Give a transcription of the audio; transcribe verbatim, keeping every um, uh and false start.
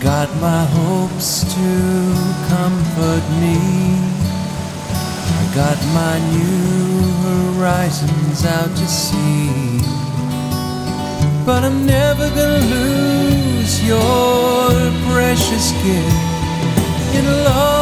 got my hopes to comfort me. I got my new horizons out to sea. But I'm never gonna lose your precious gift in love.